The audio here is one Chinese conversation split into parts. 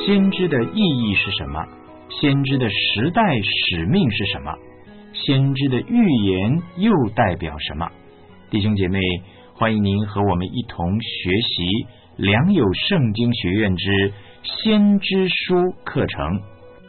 先知的意义是什么？先知的时代使命是什么？先知的预言又代表什么？弟兄姐妹，欢迎您和我们一同学习良友圣经学院之先知书课程。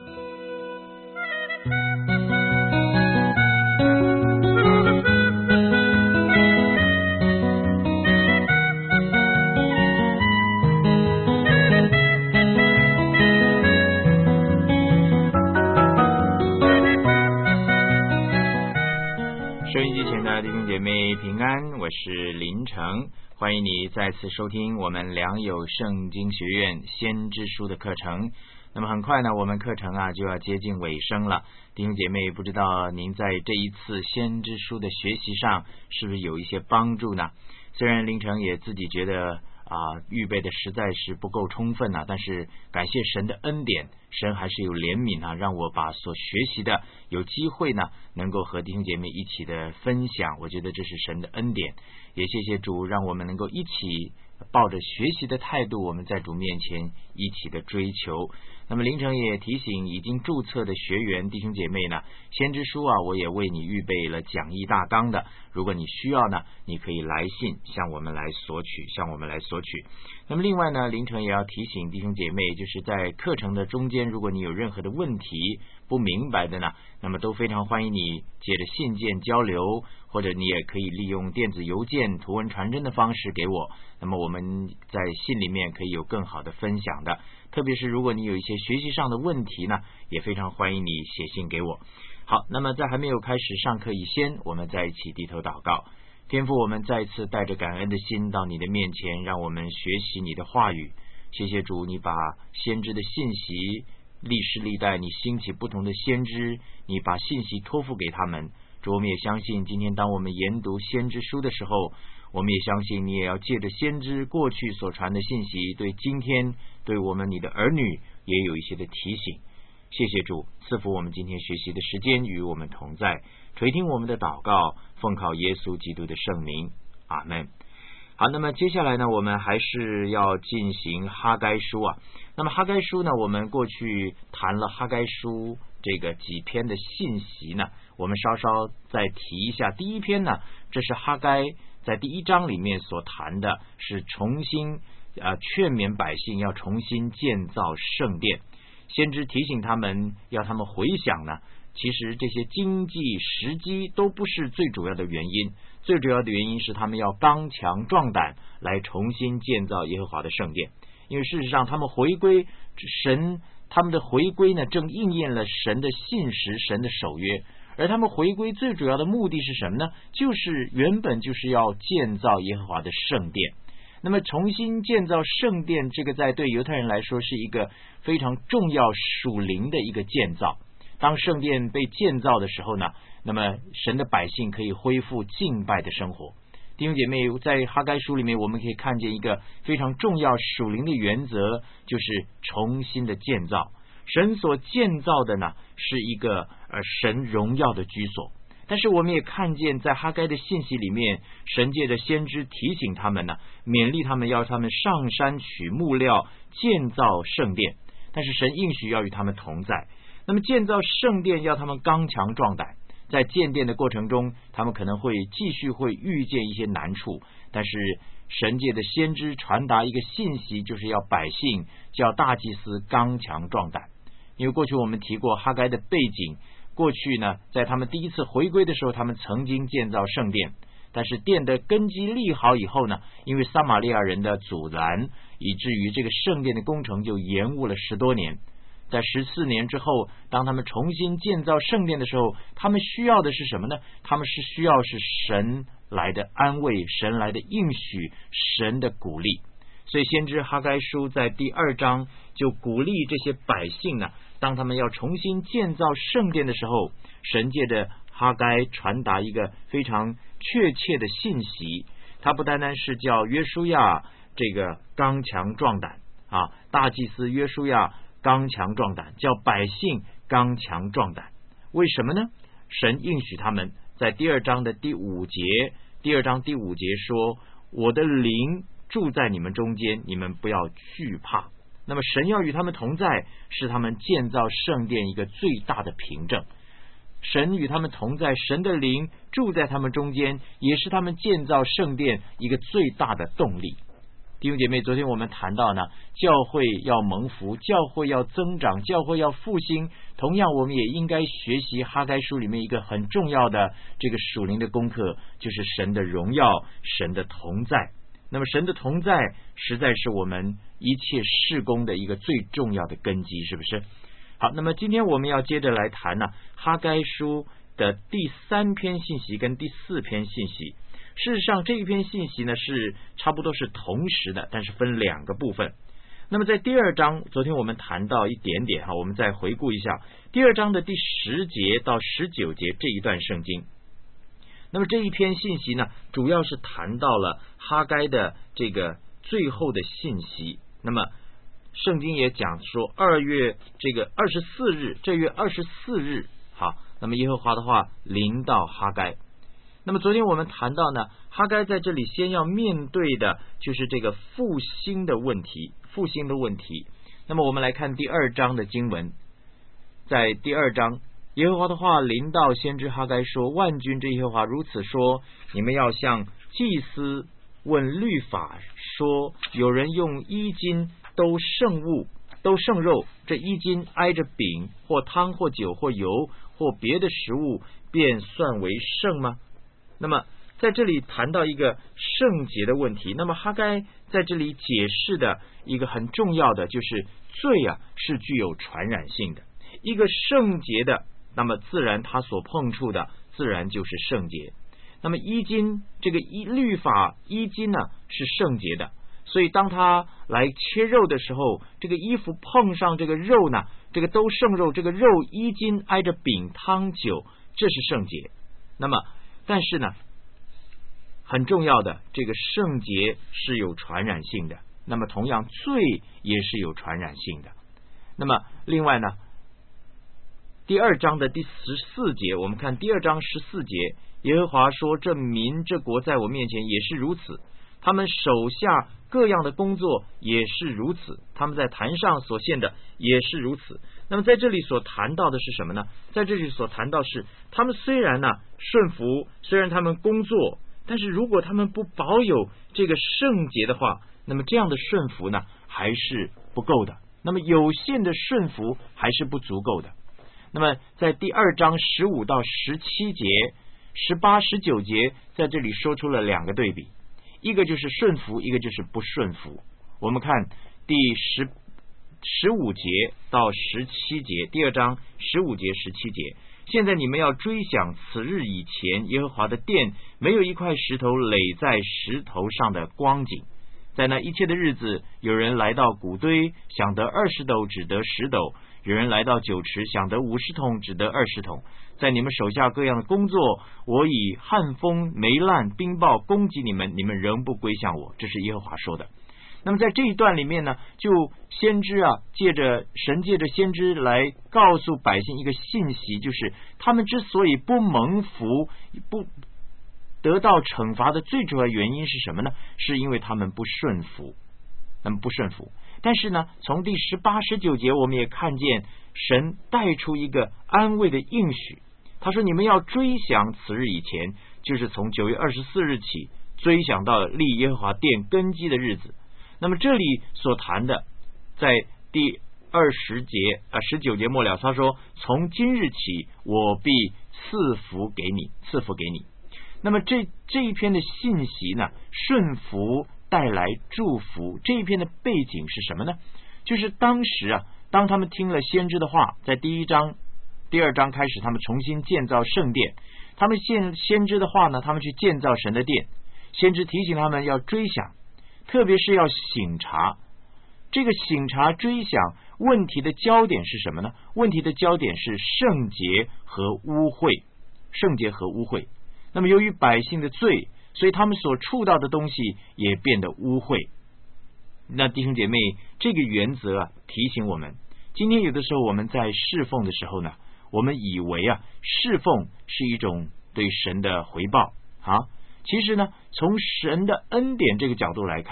收音机前的弟兄姐妹平安，我是林成，欢迎你再次收听我们良友圣经学院先知书的课程。那么很快呢，我们课程就要接近尾声了。弟兄姐妹，不知道您在这一次先知书的学习上是不是有一些帮助呢？虽然林成也自己觉得预备的实在是不够充分但是感谢神的恩典，神还是有怜悯让我把所学习的有机会呢能够和弟兄姐妹一起的分享，我觉得这是神的恩典，也谢谢主让我们能够一起抱着学习的态度，我们在主面前一起的追求。那么林成也提醒已经注册的学员弟兄姐妹呢，先知书我也为你预备了讲义大纲的，如果你需要呢，你可以来信向我们来索取。那么另外呢，林成也要提醒弟兄姐妹，就是在课程的中间，如果你有任何的问题不明白的呢，那么都非常欢迎你借着信件交流，或者你也可以利用电子邮件图文传真的方式给我，那么我们在信里面可以有更好的分享的。特别是如果你有一些学习上的问题呢，也非常欢迎你写信给我。好，那么在还没有开始上课以前，我们在一起低头祷告。天父，我们再次带着感恩的心到你的面前，让我们学习你的话语。谢谢主，你把先知的信息，历世历代你兴起不同的先知，你把信息托付给他们。主，我们也相信今天当我们研读先知书的时候，我们也相信你也要借着先知过去所传的信息，对今天对我们你的儿女也有一些的提醒。谢谢主赐福我们今天学习的时间与我们同在，垂听我们的祷告，奉靠耶稣基督的圣名，阿们。好，那么接下来呢，我们还是要进行哈该书那么哈该书呢，我们过去谈了哈该书这个几篇的信息呢，我们稍稍再提一下。第一篇呢，这是哈该在第1章里面所谈的，是重新劝勉百姓要重新建造圣殿。先知提醒他们，要他们回想呢，其实这些经济时机都不是最主要的原因，最主要的原因是他们要刚强壮胆来重新建造耶和华的圣殿。因为事实上他们回归神，他们的回归呢，正应验了神的信实，神的守约。而他们回归最主要的目的是什么呢？就是原本就是要建造耶和华的圣殿。那么重新建造圣殿，这个在对犹太人来说是一个非常重要属灵的一个建造。当圣殿被建造的时候呢，那么神的百姓可以恢复敬拜的生活。弟兄姐妹，在哈该书里面我们可以看见一个非常重要属灵的原则，就是重新的建造。神所建造的呢，是一个神荣耀的居所。但是我们也看见在哈该的信息里面，神借着先知提醒他们呢，勉励他们，要他们上山取木料建造圣殿。但是神应许要与他们同在。那么建造圣殿要他们刚强壮胆，在建殿的过程中，他们可能会继续会遇见一些难处，但是神借的先知传达一个信息，就是要百姓叫大祭司刚强壮胆。因为过去我们提过哈该的背景，过去呢，在他们第一次回归的时候，他们曾经建造圣殿，但是殿的根基立好以后呢，因为撒玛利亚人的阻拦，以至于这个圣殿的工程就延误了10多年。在14年之后，当他们重新建造圣殿的时候，他们需要的是什么呢？他们是需要是神来的安慰，神来的应许，神的鼓励。所以先知哈该书在第2章就鼓励这些百姓呢，当他们要重新建造圣殿的时候，神借着哈该传达一个非常确切的信息。他不单单是叫约书亚这个刚强壮胆大祭司约书亚刚强壮胆，叫百姓刚强壮胆。为什么呢？神应许他们在第2章的第5节，第2章第5节说，我的灵住在你们中间，你们不要惧怕。 那么神要与他们同在，是他们建造圣殿一个最大的凭证。神与他们同在，神的灵住在他们中间，也是他们建造圣殿一个最大的动力。弟兄姐妹，昨天我们谈到呢，教会要蒙福，教会要增长，教会要复兴。同样，我们也应该学习哈该书里面一个很重要的这个属灵的功课，就是神的荣耀，神的同在。那么神的同在实在是我们一切事工的一个最重要的根基，是不是？好，那么今天我们要接着来谈呢，哈该书的第3篇信息跟第4篇信息。事实上，这一篇信息呢是差不多是同时的，但是分2个部分。那么在第2章，昨天我们谈到一点点我们再回顾一下第2章的第10节到19节这一段圣经。那么这一篇信息呢，主要是谈到了哈该的这个最后的信息。那么圣经也讲说2月这个24日，这月24日，好，那么耶和华的话临到哈该。那么昨天我们谈到呢，哈该在这里先要面对的就是这个复兴的问题。那么我们来看第2章的经文，在第2章，耶和华的话临到先知哈该说：万军之耶和华如此说，你们要向祭司问律法，说有人用衣巾都剩肉，这衣巾挨着饼或汤或酒或油或别的食物，便算为圣吗？那么在这里谈到一个圣洁的问题。那么哈该在这里解释的一个很重要的就是罪是具有传染性的。一个圣洁的，那么自然他所碰触的自然就是圣洁。那么衣巾，这个律法衣巾呢是圣洁的，所以当他来切肉的时候，这个衣服碰上这个肉呢，这个都剩肉，这个肉衣巾挨着饼汤酒，这是圣洁。那么但是呢，很重要的，这个圣洁是有传染性的，那么同样罪也是有传染性的。那么另外呢，第2章的第14节，我们看第2章14节，耶和华说：这民这国在我面前也是如此，他们手下各样的工作也是如此，他们在坛上所献的也是如此。那么在这里所谈到的是什么呢？在这里所谈到是他们虽然顺服，虽然他们工作，但是如果他们不保有这个圣洁的话，那么这样的顺服呢还是不够的，那么有限的顺服还是不足够的。那么在第2章15到17节、18、19节，在这里说出了2个对比，一个就是顺服，一个就是不顺服。我们看第15节到17节，第2章15节、17节。现在你们要追想此日以前，耶和华的殿没有一块石头垒在石头上的光景。在那一切的日子，有人来到谷堆，想得20斗，只得10斗；有人来到酒池，想得50桶，只得20桶。在你们手下各样的工作，我以旱风、霉烂、冰雹攻击你们，你们仍不归向我。这是耶和华说的。那么在这一段里面呢，就先知神借着先知来告诉百姓一个信息，就是他们之所以不蒙福、不得到惩罚的最主要原因是什么呢？是因为他们不顺服。但是呢，从第18、19节我们也看见神带出一个安慰的应许。他说：你们要追想此日以前，就是从9月24日起，追想到立耶和华殿根基的日子。那么这里所谈的，在第20节19节末了，他说：从今日起，我必赐福给你。那么这一篇的信息呢，顺服带来祝福。这一篇的背景是什么呢？就是当时当他们听了先知的话，在第2章开始，他们重新建造圣殿。他们先知的话呢，他们去建造神的殿。先知提醒他们要追想，特别是要省察。这个省察追想问题的焦点是什么呢？问题的焦点是圣洁和污秽。那么由于百姓的罪，所以他们所触到的东西也变得污秽。那弟兄姐妹，这个原则提醒我们，今天有的时候我们在侍奉的时候呢，我们以为侍奉是一种对神的回报其实呢，从神的恩典这个角度来看，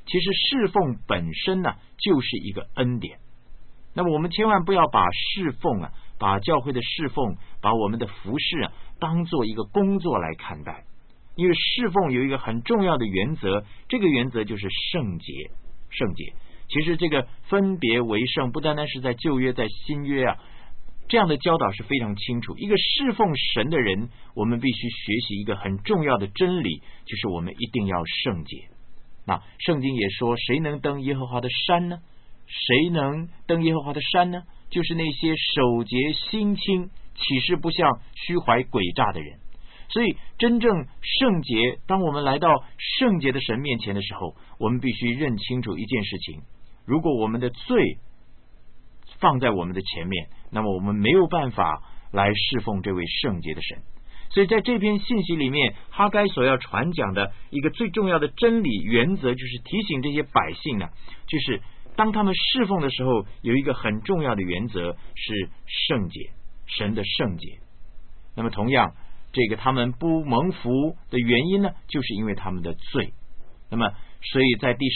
其实侍奉本身呢，就是一个恩典。那么我们千万不要把侍奉啊，把教会的侍奉，把我们的服事啊，当做一个工作来看待。因为侍奉有一个很重要的原则，这个原则就是圣洁。圣洁，其实这个分别为圣，不单单是在旧约，在新约啊，这样的教导是非常清楚。一个侍奉神的人，我们必须学习一个很重要的真理，就是我们一定要圣洁。那圣经也说，谁能登耶和华的山呢？谁能登耶和华的山呢？就是那些守节心清、起誓不向虚怀诡诈的人。所以真正圣洁，当我们来到圣洁的神面前的时候，我们必须认清楚一件事情：如果我们的罪放在我们的前面，那么我们没有办法来侍奉这位圣洁的神。所以在这篇信息里面，哈该所要传讲的一个最重要的真理原则，就是提醒这些百姓呢，就是当他们侍奉的时候，有一个很重要的原则是圣洁，神的圣洁。那么同样，这个他们不蒙福的原因呢，就是因为他们的罪。那么所以在第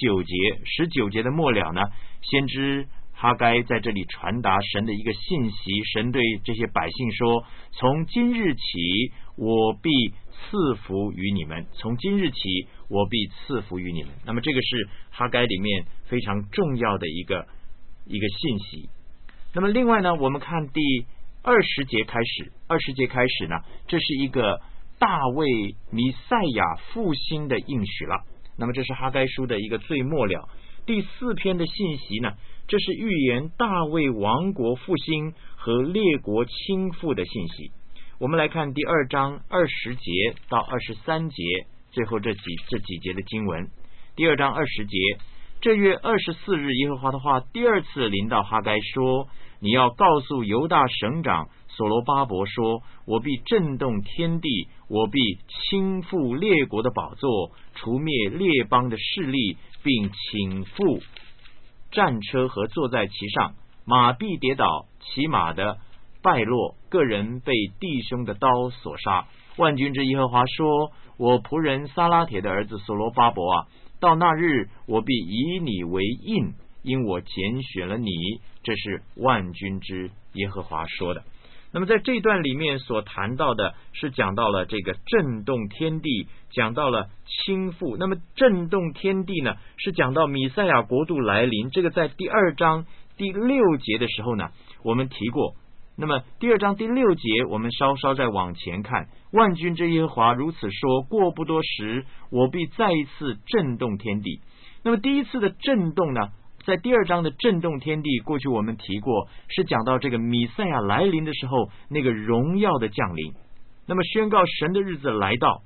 19节的末了呢，先知哈该在这里传达神的一个信息。神对这些百姓说，从今日起我必赐福于你们，从今日起我必赐福于你们。那么这个是哈该里面非常重要的一个信息。那么另外呢，我们看第20节开始呢，这是一个大卫弥赛亚复兴的应许了。那么这是哈该书的一个最末了第4篇的信息呢，这是预言大卫王国复兴和列国倾覆的信息。我们来看第2章20节到23节，最后这几节的经文。第2章20节，这月24日，耶和华的话第2次临到哈该说，你要告诉犹大省长所罗巴伯说，我必震动天地，我必倾覆列国的宝座，除灭列邦的势力，并倾覆战车和坐在其上，马必跌倒，骑马的败落，个人被弟兄的刀所杀。万军之耶和华说，我仆人撒拉铁的儿子所罗巴伯啊，到那日我必以你为印，因我拣选了你。这是万军之耶和华说的。那么在这段里面所谈到的是讲到了这个震动天地，讲到了倾覆。那么震动天地呢，是讲到弥赛亚国度来临。这个在第2章第6节的时候呢，我们提过。那么第2章第6节，我们稍稍再往前看，万军之耶和华如此说，过不多时，我必再一次震动天地。那么第一次的震动呢，在第2章的震动天地，过去我们提过，是讲到这个弥赛亚来临的时候，那个荣耀的降临。那么宣告神的日子来到，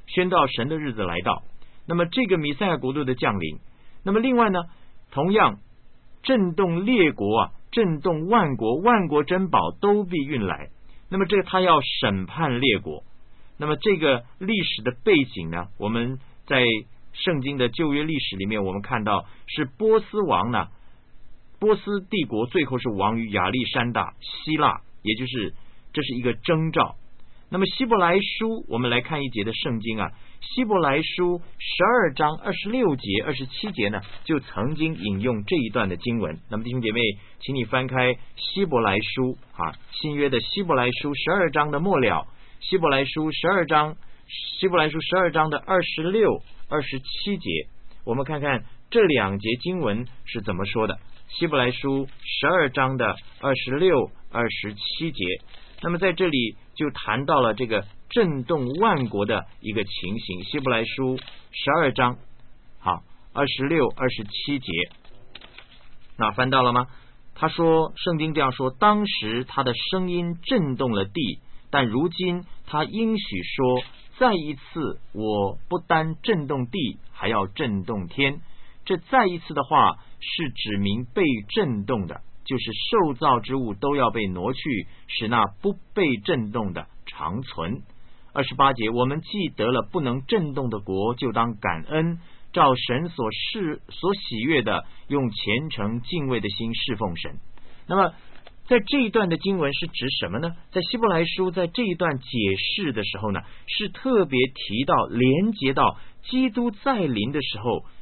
那么这个弥赛亚国度的降临。那么另外呢，同样震动列国啊，震动万国，万国珍宝都必运来。那么这个他要审判列国。那么这个历史的背景呢，我们在圣经的旧约历史里面，我们看到是波斯王呢，波斯帝国最后是亡于亚历山大希腊，也就是这是一个征兆。那么希伯来书，我们来看一节的圣经啊，希伯来书12章26节27节呢，就曾经引用这一段的经文。那么弟兄姐妹，请你翻开希伯来书啊，新约的希伯来书12章的末了，希伯来书12章的26、27节，我们看看这2节经文是怎么说的。希伯来书12章的26、27节，那么在这里就谈到了这个震动万国的一个情形。希伯来书12章好26、27节，那翻到了吗？他说，圣经这样说，当时他的声音震动了地，但如今他应许说，再一次我不单震动地，还要震动天。这再一次的话是指明被震动的，就是受造之物都要被挪去，使那不被震动的长存。28节，我们既得了不能震动的国，就当感恩，照神所喜悦的，用虔诚敬畏的心侍奉神。那么在这一段的经文是指什么呢？在希伯来书在这一段解释的时候呢，是特别提到连接到基督再临的时候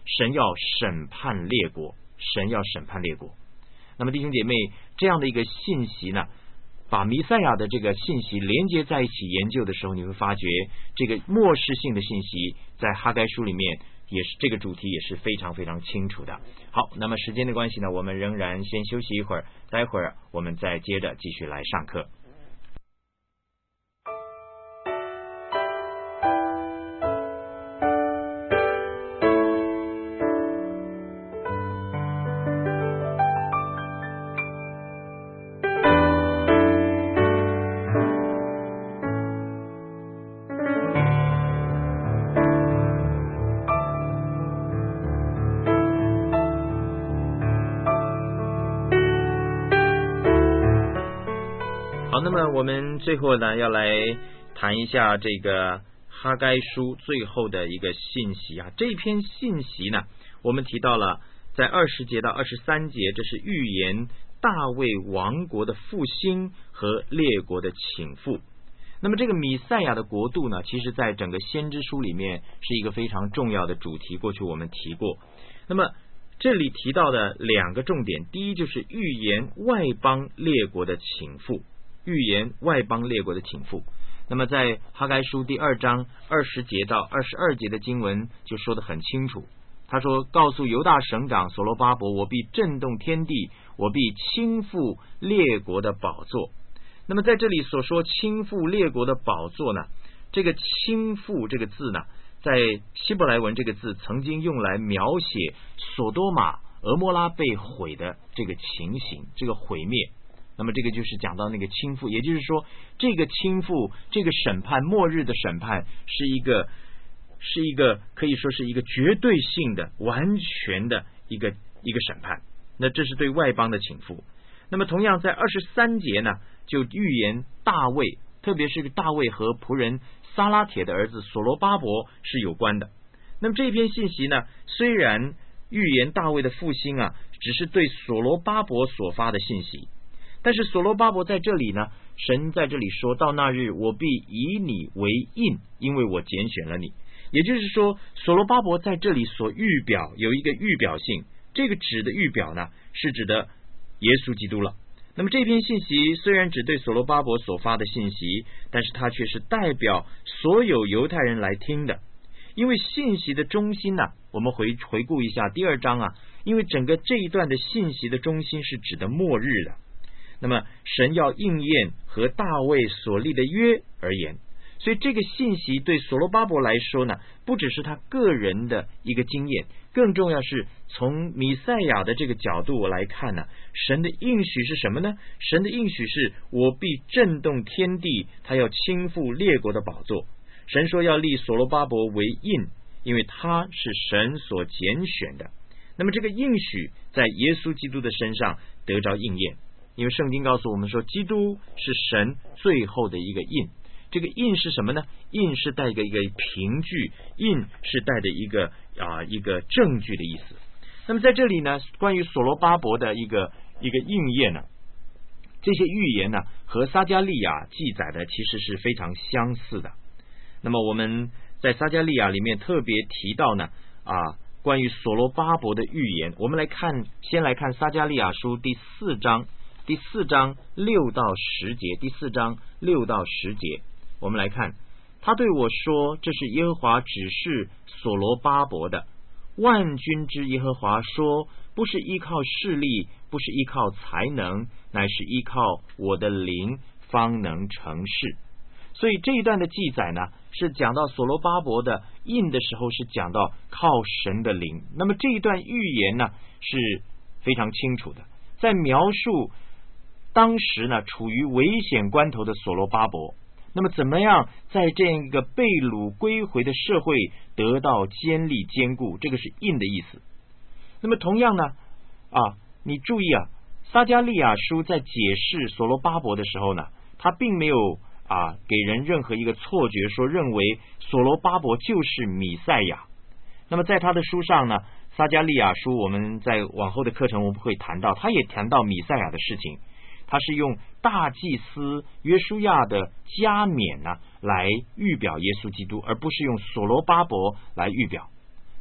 神要审判列国，神要审判列国。那么弟兄姐妹，这样的一个信息呢，把弥赛亚的这个信息连接在一起研究的时候，你会发觉这个末世性的信息在哈该书里面也是这个主题也是非常非常清楚的。好，那么时间的关系呢，我们仍然先休息一会儿，待会儿我们再接着继续来上课。好，那么我们最后呢，要来谈一下这个哈该书最后的一个信息啊。这篇信息呢，我们提到了在20节到23节，这是预言大卫王国的复兴和列国的倾覆。那么这个弥赛亚的国度呢，其实在整个先知书里面是一个非常重要的主题，过去我们提过。那么这里提到的两个重点，第一就是预言外邦列国的倾覆，预言外邦列国的倾覆。那么在哈该书第2章20节到22节的经文就说得很清楚，他说，告诉犹大省长所罗巴伯，我必震动天地，我必倾覆列国的宝座。那么在这里所说倾覆列国的宝座呢，这个倾覆这个字呢，在希伯来文这个字曾经用来描写索多玛俄摩拉被毁的这个情形，这个毁灭。那么这个就是讲到那个倾覆，也就是说这个倾覆，这个审判，末日的审判是一个可以说是一个绝对性的完全的一个审判。那这是对外邦的倾覆。那么同样在23节呢，就预言大卫，特别是大卫和仆人撒拉铁的儿子所罗巴伯是有关的。那么这篇信息呢，虽然预言大卫的复兴啊，只是对所罗巴伯所发的信息，但是所罗巴伯在这里呢，神在这里说，到那日我必以你为印，因为我拣选了你。也就是说所罗巴伯在这里所预表有一个预表性，这个指的预表呢，是指的耶稣基督了。那么这篇信息虽然只对所罗巴伯所发的信息，但是它却是代表所有犹太人来听的。因为信息的中心呢，我们回顾一下第2章啊，因为整个这一段的信息的中心是指的末日的。那么神要应验和大卫所立的约而言，所以这个信息对所罗巴伯来说呢，不只是他个人的一个经验，更重要是从弥赛亚的这个角度来看呢，神的应许是什么呢？神的应许是我必震动天地，他要倾覆列国的宝座。神说要立所罗巴伯为印，因为他是神所拣选的。那么这个应许在耶稣基督的身上得着应验，因为圣经告诉我们说，基督是神最后的一个印。这个印是什么呢？印是带一个凭据，印是带着一个证据的意思。那么在这里呢，关于所罗巴伯的一个应验呢，这些预言呢和撒迦利亚记载的其实是非常相似的。那么我们在撒迦利亚里面特别提到呢关于所罗巴伯的预言，我们先来看撒迦利亚书第4章6到10节，第4章6到10节，我们来看，他对我说，这是耶和华指示所罗巴伯的。万军之耶和华说，不是依靠势力，不是依靠才能，乃是依靠我的灵，方能成事。所以这一段的记载呢，是讲到所罗巴伯的印的时候，是讲到靠神的灵。那么这一段预言呢，是非常清楚的，在描述当时呢处于危险关头的所罗巴伯，那么怎么样在这样一个被掳归回的社会得到坚立坚固，这个是印的意思。那么同样呢你注意撒迦利亚书在解释所罗巴伯的时候呢，他并没有给人任何一个错觉，说认为所罗巴伯就是弥赛亚。那么在他的书上呢，撒迦利亚书我们在往后的课程我们会谈到，他也谈到弥赛亚的事情，他是用大祭司约书亚的加冕来预表耶稣基督，而不是用所罗巴伯来预表。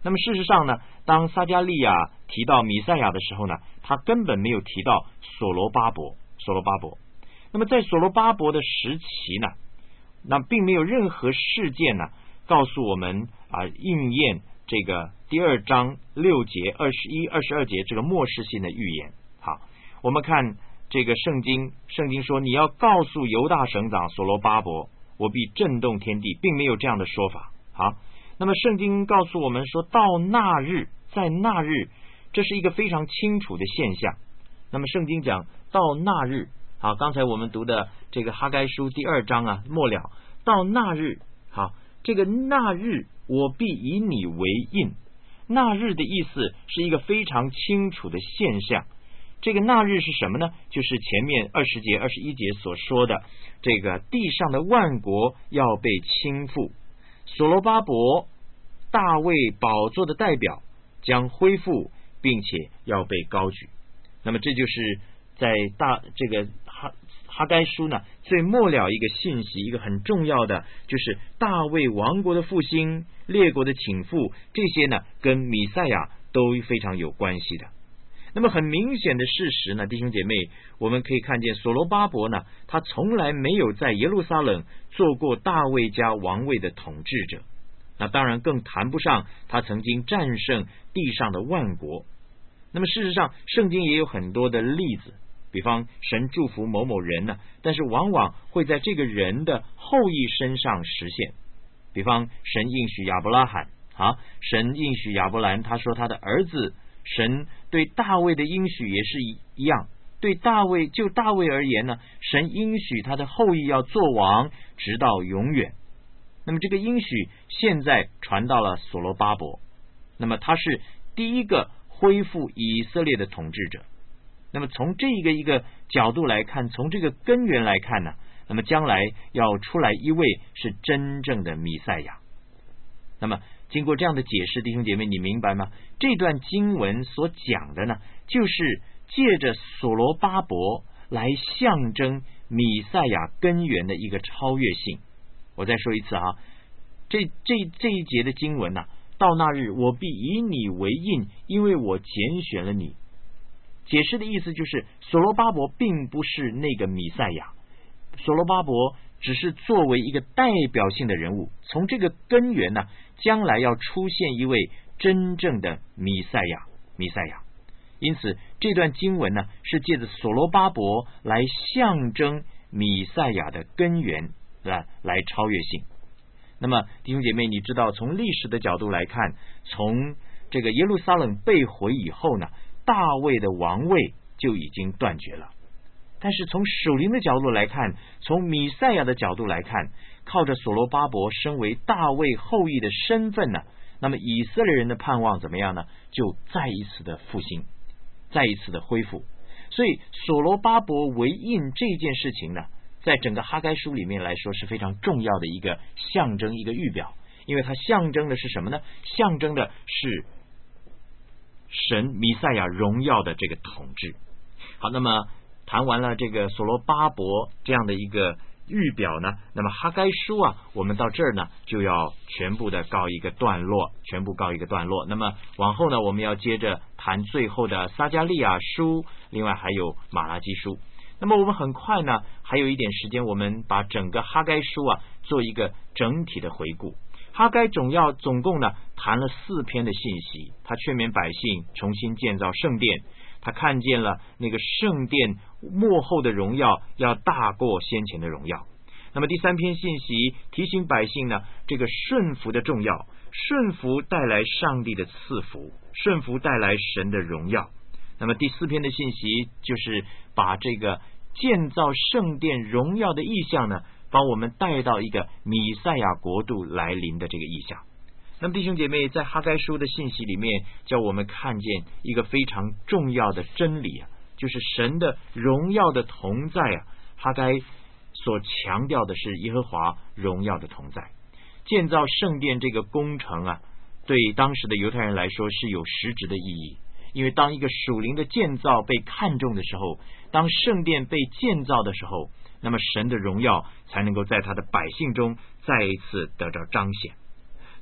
那么事实上呢，当撒迦利亚提到弥赛亚的时候呢，他根本没有提到所罗巴伯。那么在所罗巴伯的时期呢，那并没有任何事件呢告诉我们应验这个第2章6节、21、22节这个末世性的预言。好，我们看这个圣经说，你要告诉犹大省长所罗巴伯，我必震动天地，并没有这样的说法。好，那么圣经告诉我们说，到那日，在那日，这是一个非常清楚的现象。那么圣经讲到那日，好，刚才我们读的这个哈该书第2章末了，到那日，好，这个那日我必以你为印。那日的意思是一个非常清楚的现象。这个那日是什么呢？就是前面20节、21节所说的，这个地上的万国要被倾覆，所罗巴伯大卫宝座的代表将恢复，并且要被高举。那么这就是在这个哈该书呢最末了一个信息，一个很重要的，就是大卫王国的复兴、列国的倾覆，这些呢跟弥赛亚都非常有关系的。那么很明显的事实呢，弟兄姐妹，我们可以看见所罗巴伯呢，他从来没有在耶路撒冷做过大卫家王位的统治者，那当然更谈不上他曾经战胜地上的万国。那么事实上圣经也有很多的例子，比方神祝福某某人呢，但是往往会在这个人的后裔身上实现。比方神应许亚伯拉罕神应许亚伯兰，他说他的儿子，神对大卫的应许也是一样，对大卫而言呢，神应许他的后裔要做王直到永远。那么这个应许现在传到了所罗巴伯，那么他是第一个恢复以色列的统治者。那么从这一个角度来看，从这个根源来看呢，那么将来要出来一位是真正的弥赛亚。那么经过这样的解释，弟兄姐妹，你明白吗？这段经文所讲的呢，就是借着所罗巴伯来象征弥赛亚根源的一个超越性。我再说一次这一节的经文呢，到那日我必以你为印，因为我拣选了你。解释的意思就是所罗巴伯并不是那个弥赛亚，所罗巴伯只是作为一个代表性的人物，从这个根源呢，将来要出现一位真正的弥赛亚。因此这段经文呢，是借着所罗巴伯来象征弥赛亚的根源来超越性。那么弟兄姐妹，你知道从历史的角度来看，从这个耶路撒冷被毁以后呢，大卫的王位就已经断绝了。但是从属灵的角度来看，从弥赛亚的角度来看，靠着所罗巴伯身为大卫后裔的身份呢，那么以色列人的盼望怎么样呢？就再一次的复兴，再一次的恢复。所以所罗巴伯为印这件事情呢，在整个哈该书里面来说是非常重要的一个象征，一个预表。因为它象征的是什么呢？象征的是神弥赛亚荣耀的这个统治。好，那么谈完了这个所罗巴伯这样的一个预表呢，那么哈该书我们到这儿呢就要全部告一个段落。那么往后呢，我们要接着谈最后的撒迦利亚书，另外还有马拉基书。那么我们很快呢，还有一点时间，我们把整个哈该书做一个整体的回顾。哈该总共呢谈了4篇的信息，他劝勉百姓重新建造圣殿，他看见了那个圣殿末后的荣耀要大过先前的荣耀。那么第3篇信息提醒百姓呢，这个顺服的重要，顺服带来上帝的赐福，顺服带来神的荣耀。那么第4篇的信息就是把这个建造圣殿荣耀的意象呢，把我们带到一个弥赛亚国度来临的这个意象。那么弟兄姐妹，在哈该书的信息里面，叫我们看见一个非常重要的真理就是神的荣耀的同在哈该所强调的是耶和华荣耀的同在。建造圣殿这个工程对当时的犹太人来说是有实质的意义。因为当一个属灵的建造被看重的时候，当圣殿被建造的时候，那么神的荣耀才能够在他的百姓中再一次得到彰显。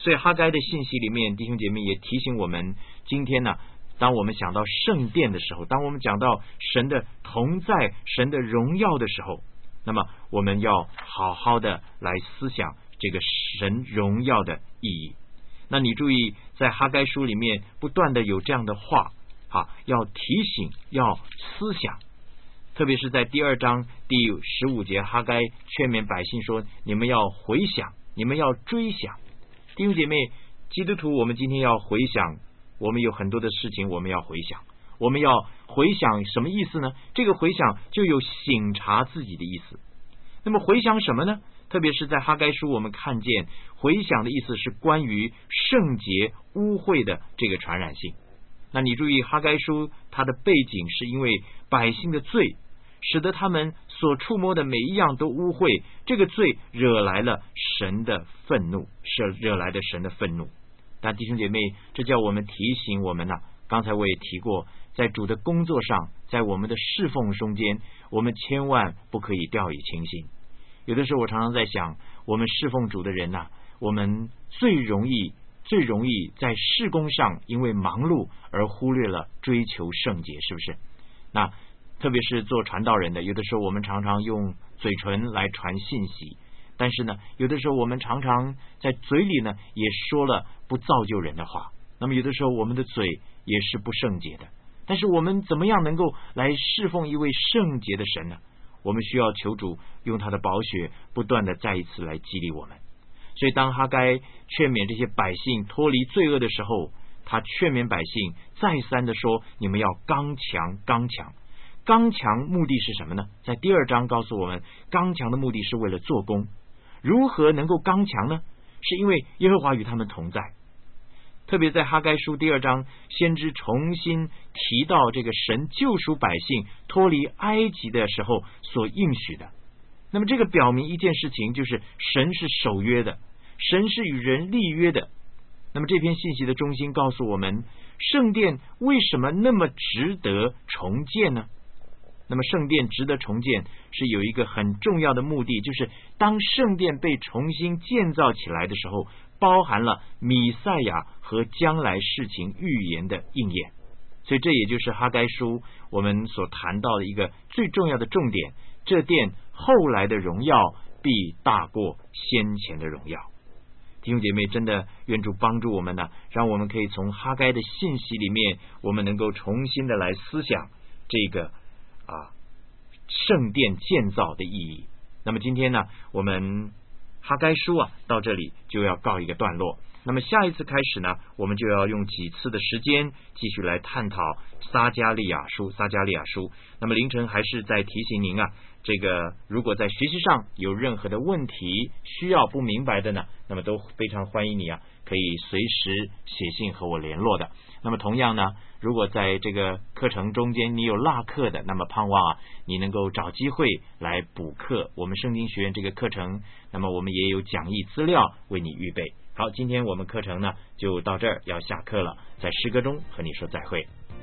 所以哈该的信息里面，弟兄姐妹也提醒我们，今天呢，当我们想到圣殿的时候，当我们讲到神的同在、神的荣耀的时候，那么我们要好好的来思想这个神荣耀的意义。那你注意，在哈该书里面不断的有这样的话，要提醒，要思想。特别是在第2章第15节，哈该劝勉百姓说，你们要回想，你们要追想。弟兄姐妹，基督徒，我们今天要回想，我们有很多的事情我们要回想。我们要回想什么意思呢？这个回想就有省察自己的意思。那么回想什么呢？特别是在哈该书，我们看见回想的意思是关于圣洁污秽的这个传染性。那你注意，哈该书它的背景是因为百姓的罪，使得他们所触摸的每一样都污秽，这个罪惹来了神的愤怒，惹来的神的愤怒。但弟兄姐妹，这叫我们提醒我们刚才我也提过，在主的工作上，在我们的侍奉中间，我们千万不可以掉以轻心。有的时候我常常在想，我们侍奉主的人我们最容易在事工上因为忙碌而忽略了追求圣洁，是不是？那特别是做传道人的，有的时候我们常常用嘴唇来传信息，但是呢，有的时候我们常常在嘴里呢也说了不造就人的话。那么有的时候我们的嘴也是不圣洁的，但是我们怎么样能够来侍奉一位圣洁的神呢？我们需要求主用他的宝血不断的再一次来激励我们。所以当哈该劝勉这些百姓脱离罪恶的时候，他劝勉百姓再三的说，你们要刚强，刚强。刚强目的是什么呢？在第2章告诉我们，刚强的目的是为了做工。如何能够刚强呢？是因为耶和华与他们同在。特别在哈该书第2章，先知重新提到这个神救赎百姓脱离埃及的时候所应许的。那么这个表明一件事情，就是神是守约的，神是与人立约的。那么这篇信息的中心告诉我们，圣殿为什么那么值得重建呢？那么圣殿值得重建是有一个很重要的目的，就是当圣殿被重新建造起来的时候，包含了弥赛亚和将来事情预言的应验。所以这也就是哈该书我们所谈到的一个最重要的重点，这殿后来的荣耀必大过先前的荣耀。弟兄姐妹，真的愿主帮助我们让我们可以从哈该的信息里面，我们能够重新的来思想这个圣殿建造的意义。那么今天呢，我们哈该书到这里就要告一个段落。那么下一次开始呢，我们就要用几次的时间继续来探讨撒迦利亚书。那么凌晨还是在提醒您这个如果在学习上有任何的问题需要不明白的呢，那么都非常欢迎你可以随时写信和我联络的。那么同样呢，如果在这个课程中间你有落课的，那么盼望你能够找机会来补课。我们圣经学院这个课程，那么我们也有讲义资料为你预备。好，今天我们课程呢就到这儿，要下课了，在诗歌中和你说再会。